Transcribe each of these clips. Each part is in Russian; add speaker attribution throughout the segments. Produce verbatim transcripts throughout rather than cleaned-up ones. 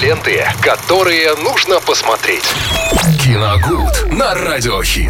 Speaker 1: Ленты, которые нужно посмотреть. Киногуд на Радиохит.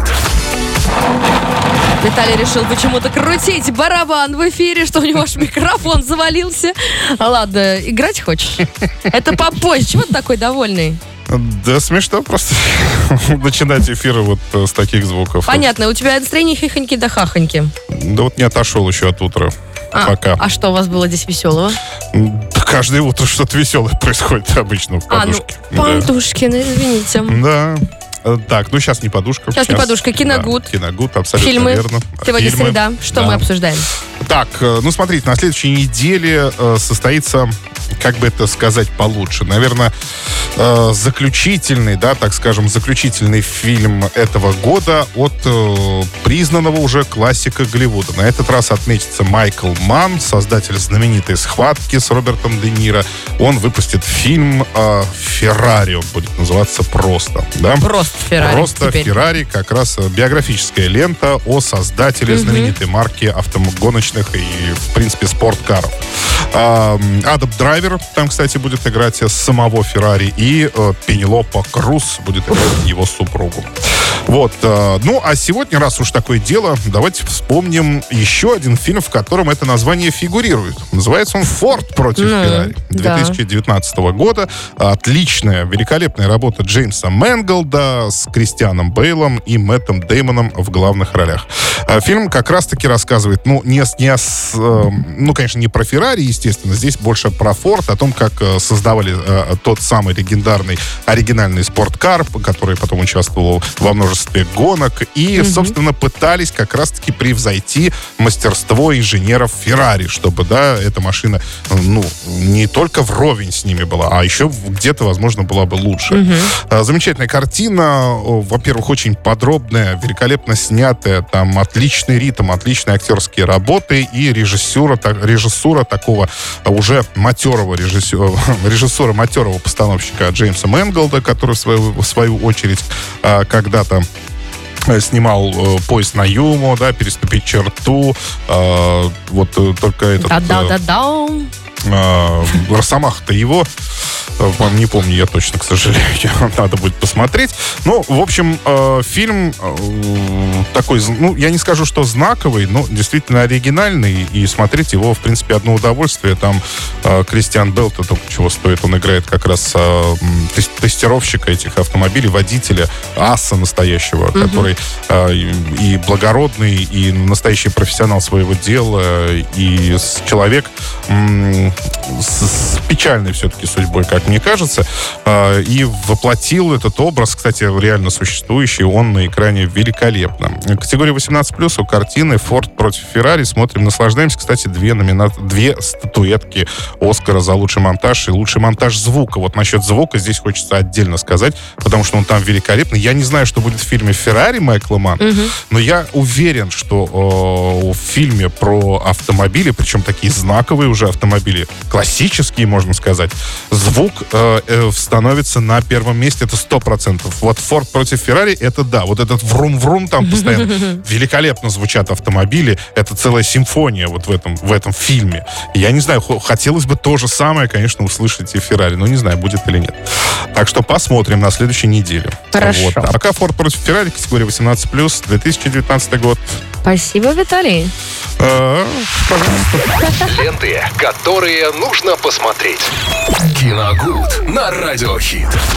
Speaker 2: Виталий решил почему-то крутить барабан в эфире, что у него аж микрофон завалился. Ладно, играть хочешь? Это попозже. Чего ты такой довольный?
Speaker 3: Да смешно просто начинать эфиры вот с таких звуков.
Speaker 2: Понятно, у тебя настроение хихоньки да хахоньки.
Speaker 3: Да вот не отошел еще от утра.
Speaker 2: А,
Speaker 3: Пока.
Speaker 2: А что у вас было здесь веселого?
Speaker 3: Да каждое утро что-то веселое происходит обычно в подушке.
Speaker 2: А, ну, Подушкина, извините.
Speaker 3: Да. Так, ну сейчас не подушка.
Speaker 2: Сейчас, сейчас не подушка, киногуд.
Speaker 3: Да, киногуд, абсолютно
Speaker 2: Фильмы.
Speaker 3: верно.
Speaker 2: Сегодня
Speaker 3: Фильмы.
Speaker 2: среда. Что
Speaker 3: Да.
Speaker 2: мы обсуждаем?
Speaker 3: Так, ну смотрите, на следующей неделе э, состоится, как бы это сказать получше, наверное, э, заключительный, да, так скажем, заключительный фильм этого года от э, признанного уже классика Голливуда. На этот раз отметится Майкл Манн, создатель знаменитой «Схватки» с Робертом Де Ниро. Он выпустит фильм э, «Феррари», он будет называться просто, да?
Speaker 2: Просто Феррари.
Speaker 3: Просто
Speaker 2: теперь.
Speaker 3: Феррари, как раз биографическая лента о создателе
Speaker 2: Мгм.
Speaker 3: знаменитой марки автогоночных и, в принципе, спорткаров. А, Адам Драйвер там, кстати, будет играть самого Феррари, и э, Пенелопа Круз будет играть его супругу. Вот. э, ну, а сегодня, раз уж такое дело, давайте вспомним еще один фильм, в котором это название фигурирует. Называется он «Форд против
Speaker 2: Ну,
Speaker 3: Феррари»
Speaker 2: да.
Speaker 3: две тысячи девятнадцатого года. Отличная, великолепная работа Джеймса Мэнголда с Кристианом Бейлом и Мэттом Деймоном в главных ролях. А Фильм как раз-таки рассказывает, ну, не, с- не с, э, ну, конечно, не про Феррари, естественно, здесь больше про Форд, о том, как э, создавали э, тот самый легендарный оригинальный спорткар, который потом участвовал во множестве гонок, и,
Speaker 2: Мгм.
Speaker 3: собственно, пытались как раз-таки превзойти мастерство инженеров Феррари, чтобы, да, эта машина, э, ну, не только вровень с ними была, а еще где-то, возможно, была бы лучше.
Speaker 2: Мгм.
Speaker 3: А, Замечательная картина, о, во-первых, очень подробная, великолепно снятая, там отличный ритм, отличные актерские работы и режиссура, так- режиссура такого а, уже матерого режиссера, режиссера матерого постановщика Джеймса Мэнголда, который в свою, в свою очередь а, когда-то э, снимал э, «Поезд на Юму», да, «Переступить черту», а, вот э, только этот... э,
Speaker 2: Да-да-да-да.
Speaker 3: а, Росомаха-то его, э, не помню я точно, к сожалению, надо будет посмотреть. Ну, в общем, э, фильм э, такой, з- ну, я не скажу, что знаковый, но действительно оригинальный, и смотреть его, в принципе, одно удовольствие. Там э, Кристиан Бейл-то только чего стоит, он играет как раз э, м, тес- тестировщика этих автомобилей, водителя, аса настоящего,
Speaker 2: Мгм.
Speaker 3: который э, и и благородный, и настоящий профессионал своего дела, и с- человек м, с, с печальной все-таки судьбой, как мне кажется, э, и воплотил этот образ, кстати, реально существующий, он на экране великолепно. Категория восемнадцать плюс у картины «Форд против Феррари». Смотрим, наслаждаемся. Кстати, две, номина... две статуэтки Оскара за лучший монтаж и лучший монтаж звука. Вот насчет звука здесь хочется отдельно сказать, потому что он там великолепный. Я не знаю, что будет в фильме «Феррари» Майкла Манна,
Speaker 2: Мгм.
Speaker 3: но я уверен, что э, в фильме про автомобили, причем такие знаковые уже автомобили, классические, можно сказать, звук э, э, становится на первом месте, это сто процентов. Вот «Форд против Феррари» — это да, вот этот врум-врум там постоянно. Великолепно звучат автомобили, это целая симфония вот в этом, в этом фильме. Я не знаю, хо- хотелось бы то же самое, конечно, услышать и в «Феррари», но не знаю, будет или нет. Так что посмотрим на следующей неделе.
Speaker 2: Хорошо.
Speaker 3: Вот. А пока «Форд против Феррари», категория восемнадцать плюс, две тысячи девятнадцатый год.
Speaker 2: Спасибо, Виталий.
Speaker 3: Э, пожалуйста.
Speaker 1: Ленты, которые нужно посмотреть. Киногуд на Радиохит.